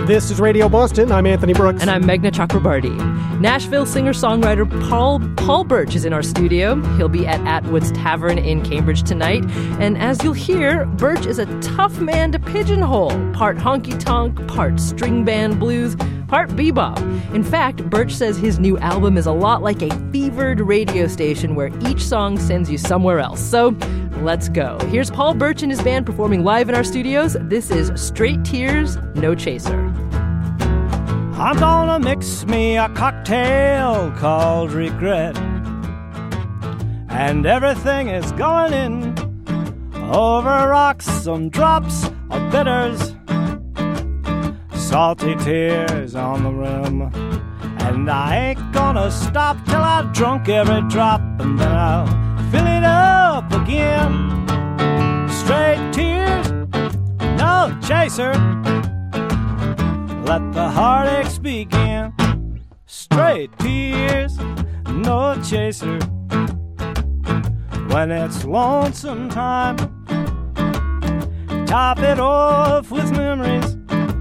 This is Radio Boston. I'm Anthony Brooks. And I'm Meghna Chakrabarty. Nashville singer-songwriter Paul Birch is in our studio. He'll be at Atwood's Tavern in Cambridge tonight. And as you'll hear, Birch is a tough man to pigeonhole. Part honky-tonk, part string band blues, part bebop. In fact, Birch says his new album is a lot like a fevered radio station where each song sends you somewhere else. So let's go. Here's Paul Birch and his band performing live in our studios. This is Straight Tears, No Chaser. I'm gonna mix me a cocktail called regret, and everything is going in over rocks, some drops of bitters, salty tears on the rim. And I ain't gonna stop till I've drunk every drop, and then I'll fill it up again. Straight tears, no chaser. Let the heartaches begin. Straight tears, no chaser. When it's lonesome time, top it off with memories.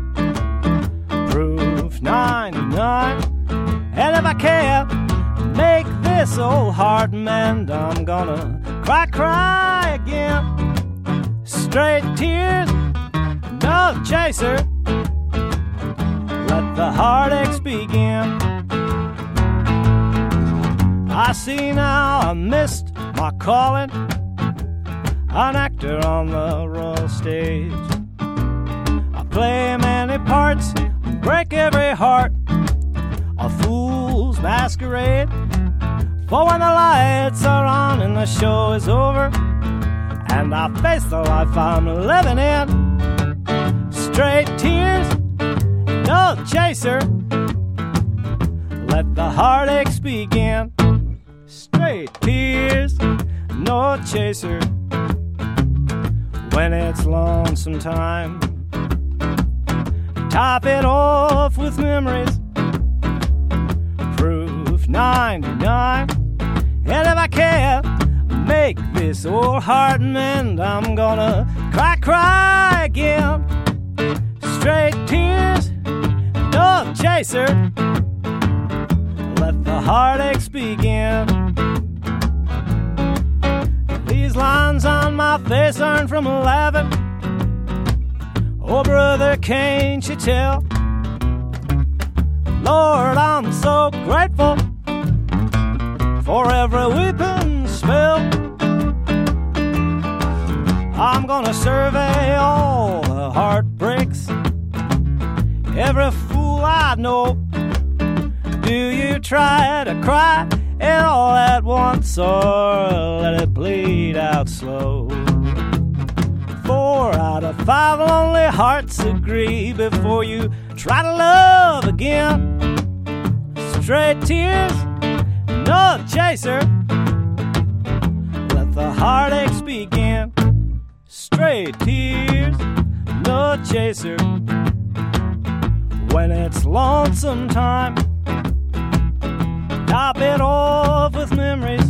Proof 99. And if I can't make this old heart mend, I'm gonna cry again. Straight tears, no chaser. Let the heartaches begin. I see now I missed my calling, an actor on the royal stage. I play many parts, break every heart, a fool's masquerade. For when the lights are on and the show is over, and I face the life I'm living in. Straight tears, no chaser. Let the heartaches begin. Straight tears, no chaser. When it's lonesome time, top it off with memories. Proof 99. And if I can't make this old heart mend, I'm gonna cry again. Straight tears, no chaser. Let the heartaches begin. These lines on my face aren't from laughing. Oh, brother, can't you tell? Lord, I'm so grateful for every weeping spell. I'm gonna survey all the heartbreaks, every fool I know. Do you try to cry it all at once, or let it bleed out slow? 4 out of 5 lonely hearts agree before you try to love again. Straight tears, no chaser. Let the heartaches begin. Straight tears, no chaser. When it's lonesome time, top it off with memories.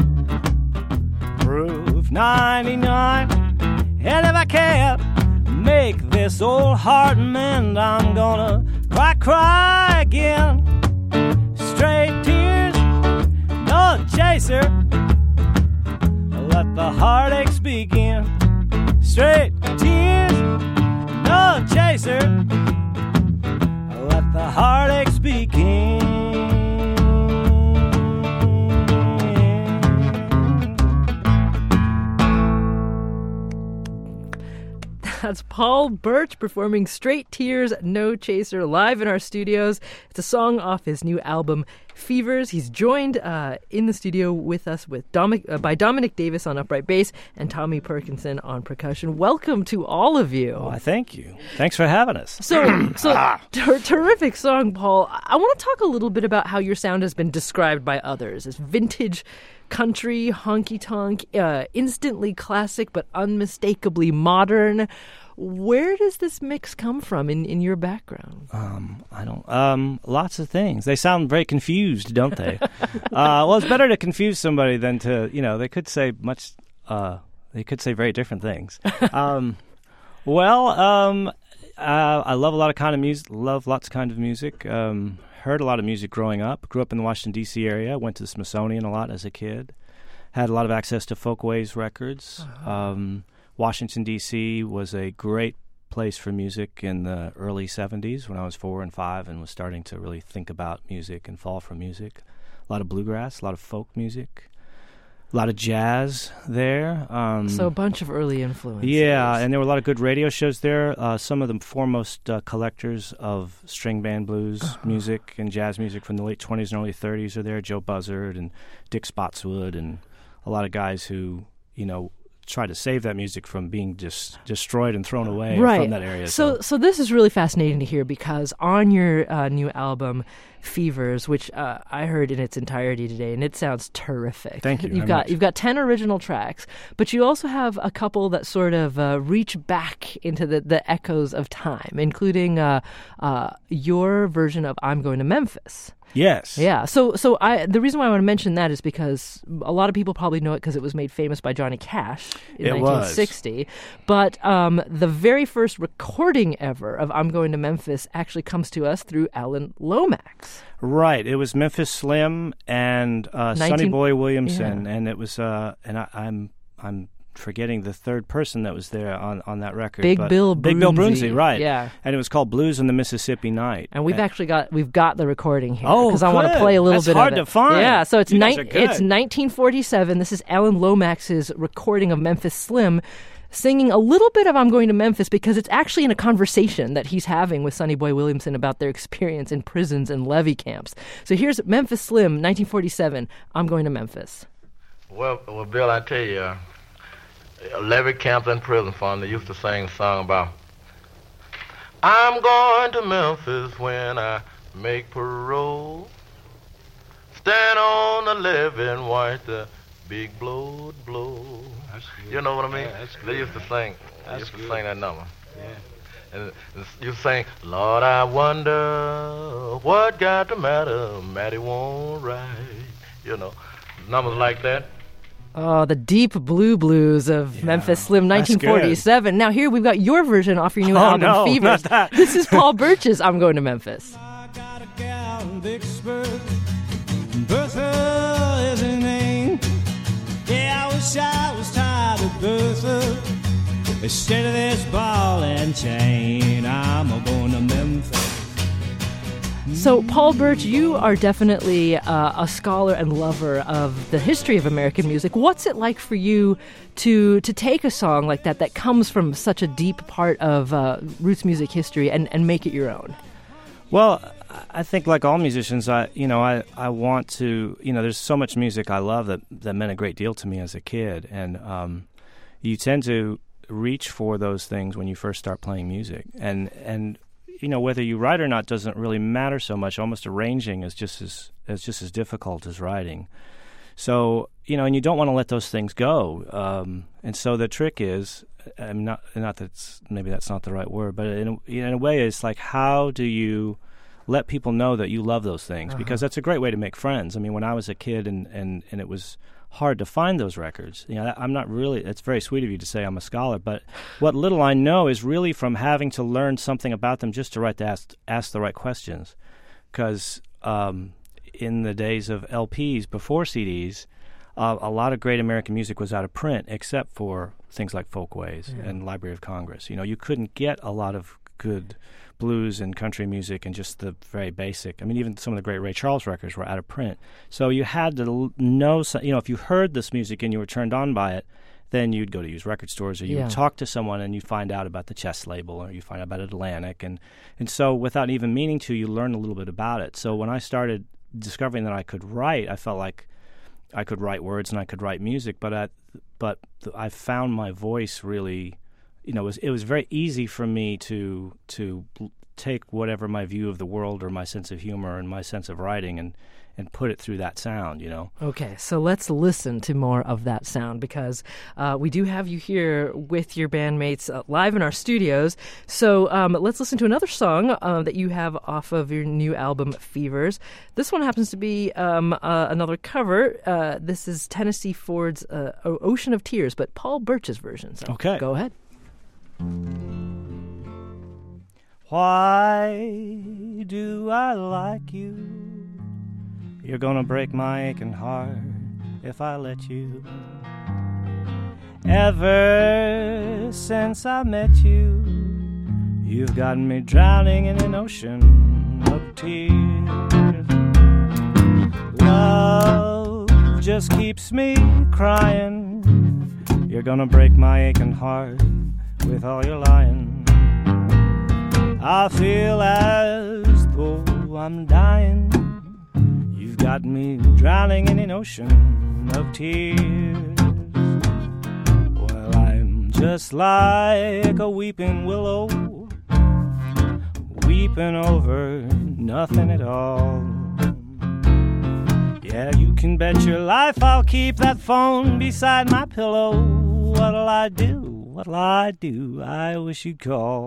Proof 99. And if I can't make this old heart mend, I'm gonna cry again. Straight tears, no chaser. Let the heartaches begin. Straight tears, no chaser. Let the heartaches begin. That's Paul Birch performing Straight Tears, No Chaser live in our studios. It's a song off his new album, Fevers. He's joined in the studio with us by Dominic Davis on upright bass and Tommy Perkinson on percussion. Welcome to all of you. Oh, thank you. Thanks for having us. So terrific song, Paul. I want to talk a little bit about how your sound has been described by others as vintage country, honky-tonk, instantly classic but unmistakably modern. Where does this mix come from in your background? Lots of things. They sound very confused, don't they? Well, it's better to confuse somebody than to, they could say very different things. I love a lot of kind of music. Love lots of kind of music. Heard a lot of music growing up. Grew up in the Washington, D.C. area. Went to the Smithsonian a lot as a kid. Had a lot of access to Folkways records. Washington, D.C. was a great place for music in the early 70s when I was 4 and 5 and was starting to really think about music and fall for music. A lot of bluegrass, a lot of folk music. A lot of jazz there. So a bunch of early influences. Yeah, and there were a lot of good radio shows there. Some of the foremost collectors of string band blues music and jazz music from the late 20s and early 30s are there. Joe Buzzard and Dick Spotswood and a lot of guys who, try to save that music from being just destroyed and thrown away from that area. So this is really fascinating to hear because on your new album, Fevers, which I heard in its entirety today, and it sounds terrific. Thank you. You've got 10 original tracks, but you also have a couple that sort of reach back into the echoes of time, including your version of "I'm Going to Memphis." Yes. Yeah. So the reason why I want to mention that is because a lot of people probably know it because it was made famous by Johnny Cash in 1960. But the very first recording ever of "I'm Going to Memphis" actually comes to us through Alan Lomax. Right. It was Memphis Slim and Sonny Boy Williamson, and it was I'm forgetting the third person that was there on that record. Big Bill Broonzy, right. Yeah. And it was called Blues on the Mississippi Night. And we've actually got the recording here. Oh, because I want to play a little bit of it. That's hard to find. Yeah, so it's You guys are good. It's 1947. This is Alan Lomax's recording of Memphis Slim singing a little bit of "I'm Going to Memphis" because it's actually in a conversation that he's having with Sonny Boy Williamson about their experience in prisons and levee camps. So here's Memphis Slim, 1947, "I'm Going to Memphis." Well, Bill, I tell you, levee camps and prison farm, they used to sing a song about, "I'm going to Memphis when I make parole. Stand on the levee and watch the big blow blow." That's good. You know what I mean? Yeah, that's good. They used to sing. That's used to good. sing that number. Yeah. And you sing, "Lord, I wonder what got the matter. Matty won't ride." Numbers like that. Oh, the deep blue blues of Memphis Slim, 1947. Now here we've got your version off your new album, Fevers. Not that. This is Paul Birch's "I'm Going to Memphis." I got a gal in Vicksburg. Bertha is her name. Yeah, I wish I was tired of Bertha. Instead of this ball and chain, I'm going to Memphis. So, Paul Birch, you are definitely a scholar and lover of the history of American music. What's it like for you to take a song like that comes from such a deep part of roots music history and make it your own? Well, I think like all musicians, I want to, there's so much music I love that meant a great deal to me as a kid. And you tend to reach for those things when you first start playing music. And whether you write or not doesn't really matter so much. Almost arranging is just as difficult as writing. So, and you don't want to let those things go. And so the trick is, not that maybe that's not the right word, but in a way, it's like, how do you let people know that you love those things? Because that's a great way to make friends. I mean, when I was a kid and it was hard to find those records, I'm not really, it's very sweet of you to say I'm a scholar, but what little I know is really from having to learn something about them just to ask the right questions. Because in the days of LPs before CDs, a lot of great American music was out of print except for things like Folkways and Library of Congress. You couldn't get a lot of good blues and country music and just the very basic. I mean, even some of the great Ray Charles records were out of print. So you had to know, if you heard this music and you were turned on by it, then you'd go to used record stores or you would talk to someone and you'd find out about the Chess label or you find out about Atlantic. And so without even meaning to, you learn a little bit about it. So when I started discovering that I could write, I felt like I could write words and I could write music, but I found my voice really, it was very easy for me to take whatever my view of the world or my sense of humor and my sense of writing and put it through that sound, Okay, so let's listen to more of that sound because we do have you here with your bandmates live in our studios. So let's listen to another song that you have off of your new album, Fevers. This one happens to be another cover. This is Tennessee Ford's Ocean of Tears, but Paul Birch's version. So okay. Go ahead. Why do I like you? You're gonna break my aching heart if I let you. Ever since I met you, you've got me drowning in an ocean of tears. Love just keeps me crying. You're gonna break my aching heart with all your lying. I feel as though I'm dying. You've got me drowning in an ocean of tears. Well, I'm just like a weeping willow, weeping over nothing at all. Yeah, you can bet your life I'll keep that phone beside my pillow. What'll I do? What'll I do? I wish you'd call.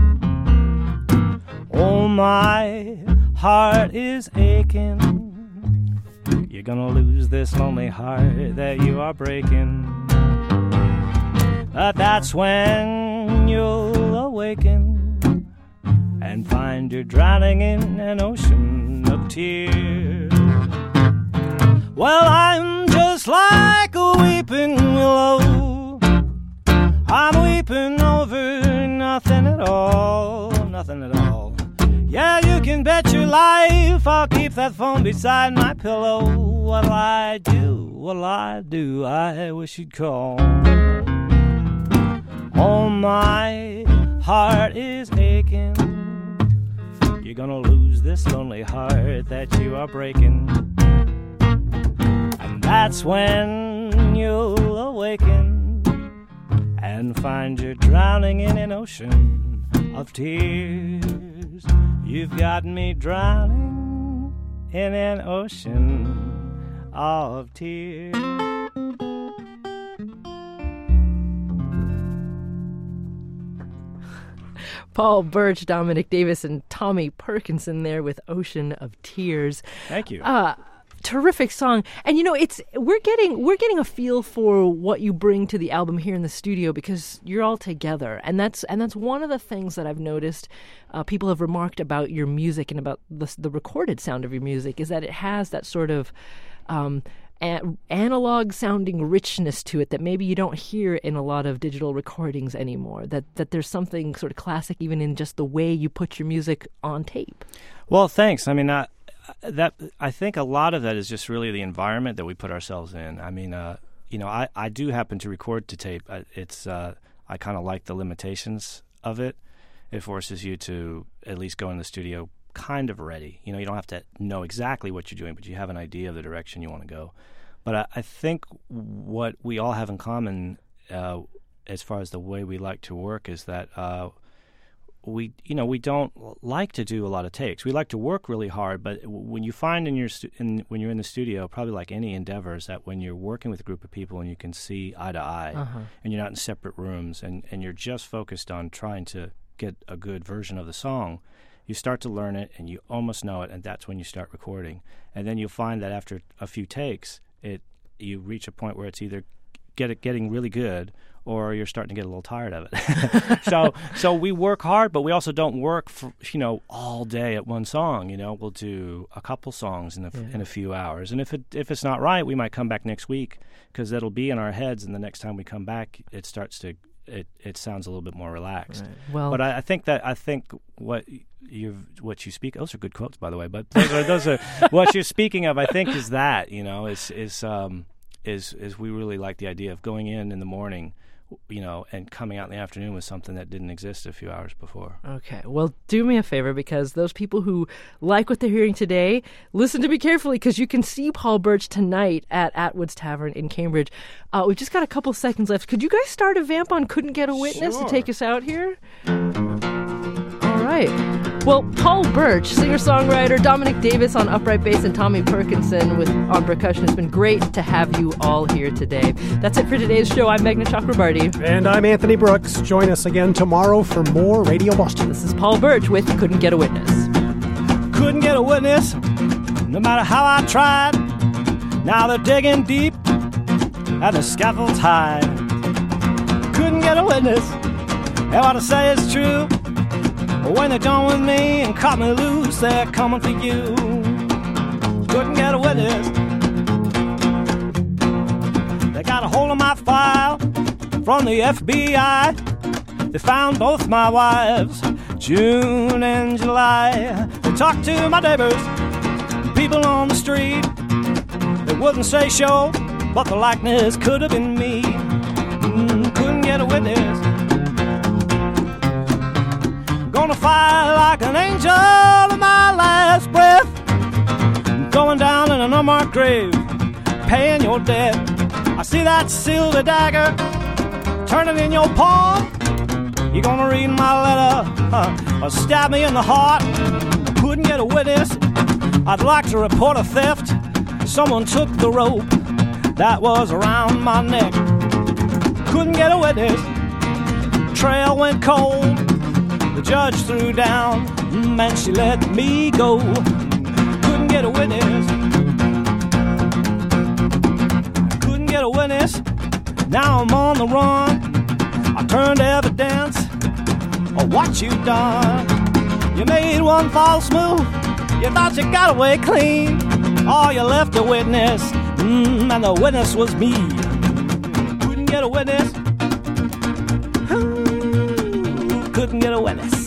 Oh, my heart is aching. You're gonna lose this lonely heart that you are breaking. But that's when you'll awaken and find you're drowning in an ocean of tears. Well, I'm just like a weeping willow. I'm weeping over nothing at all, nothing at all. Yeah, you can bet your life I'll keep that phone beside my pillow. What'll I do? What'll I do? I wish you'd call. Oh, my heart is aching. You're gonna lose this lonely heart that you are breaking. And that's when you'll awaken and find you're drowning in an ocean of tears. You've got me drowning in an ocean of tears. Paul Birch, Dominic Davis, and Tommy Perkinson there with Ocean of Tears. Thank you. Terrific song. And we're getting a feel for what you bring to the album here in the studio because you're all together. And that's one of the things that I've noticed people have remarked about your music and about the recorded sound of your music is that it has that sort of analog sounding richness to it that maybe you don't hear in a lot of digital recordings anymore, that there's something sort of classic even in just the way you put your music on tape. Well, thanks. I mean, I think a lot of that is just really the environment that we put ourselves in. I mean, I do happen to record to tape. I kind of like the limitations of it. It forces you to at least go in the studio kind of ready. You don't have to know exactly what you're doing, but you have an idea of the direction you want to go. But I think what we all have in common as far as the way we like to work is that we don't like to do a lot of takes. We like to work really hard, but when you find when you're in the studio, probably like any endeavor, is that when you're working with a group of people and you can see eye to eye, and you're not in separate rooms, and you're just focused on trying to get a good version of the song, you start to learn it and you almost know it, and that's when you start recording. And then you'll find that after a few takes, you reach a point where it's either getting really good or you're starting to get a little tired of it. So we work hard, but we also don't work for all day at one song. We'll do a couple songs in a few hours, and if it's not right, we might come back next week because it'll be in our heads, and the next time we come back, it starts to it sounds a little bit more relaxed. Right. Well, but I think what you speak. Those are good quotes, by the way. But those are what you're speaking of. I think is that is we really like the idea of going in the morning, and coming out in the afternoon with something that didn't exist a few hours before. Okay. Well, do me a favor, because those people who like what they're hearing today, listen to me carefully, because you can see Paul Birch tonight at Atwood's Tavern in Cambridge. We've just got a couple seconds left. Could you guys start a vamp on Couldn't Get a Witness to take us out here? All right. Well, Paul Birch, singer-songwriter, Dominic Davis on upright bass, and Tommy Perkinson on percussion. It's been great to have you all here today. That's it for today's show. I'm Meghna Chakrabarty. And I'm Anthony Brooks. Join us again tomorrow for more Radio Boston. This is Paul Birch with Couldn't Get a Witness. Couldn't get a witness, no matter how I tried. Now they're digging deep, and the scaffold's high. Couldn't get a witness, and what I say is true. When they're done with me and cut me loose, they're coming for you. Couldn't get a witness. They got a hold of my file from the FBI. They found both my wives, June and July. They talked to my neighbors, people on the street. They wouldn't say show, but the likeness could have been me. Couldn't get a witness. Gonna fight like an angel in my last breath. Going down in an unmarked grave, paying your debt. I see that silver dagger turning in your palm. You gonna read my letter or stab me in the heart? Couldn't get a witness. I'd like to report a theft. Someone took the rope that was around my neck. Couldn't get a witness. Trail went cold. The judge threw down and she let me go. Couldn't get a witness. Couldn't get a witness. Now I'm on the run. I turned evidence of what you done. You made one false move. You thought you got away clean. Oh, you left a witness, and the witness was me. Couldn't get a witness. Couldn't get a witness.